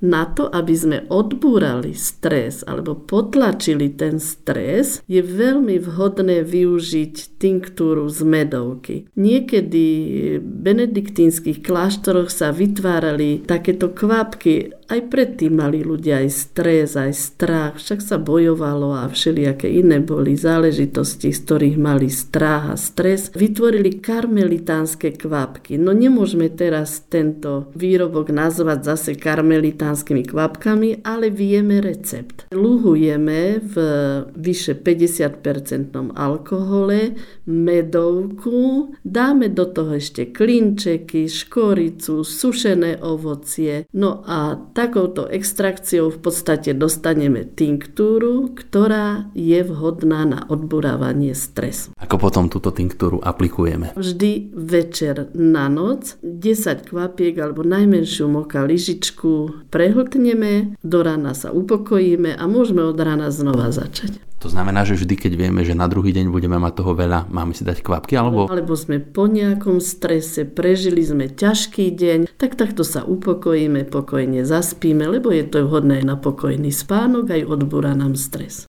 Na to, aby sme odbúrali stres alebo potlačili ten stres, je veľmi vhodné využiť tinktúru z medovky. Niekedy v benediktínskych kláštoroch sa vytvárali takéto kvapky. Aj predtým mali ľudia aj stres, aj strach, však sa bojovalo a všelijaké iné boli záležitosti, z ktorých mali strach a stres. Vytvorili karmelitánske kvapky. No nemôžeme teraz tento výrobok nazvať zase karmelitánskymi kvapkami, ale vieme recept. Luhujeme v vyše 50% alkohole medovku, dáme do toho ešte klinčeky, škoricu, sušené ovocie, no a takouto extrakciou v podstate dostaneme tinktúru, ktorá je vhodná na odburávanie stresu. Ako potom túto tinktúru aplikujeme? Vždy večer na noc 10 kvapiek alebo najmenšiu moka lyžičku prehltneme, do rána sa upokojíme a môžeme od rána znova začať. To znamená, že vždy, keď vieme, že na druhý deň budeme mať toho veľa, máme si dať kvapky, alebo sme po nejakom strese, prežili sme ťažký deň, tak takto sa upokojíme, pokojne zaspíme, lebo je to vhodné na pokojný spánok, aj odbúra nám stres.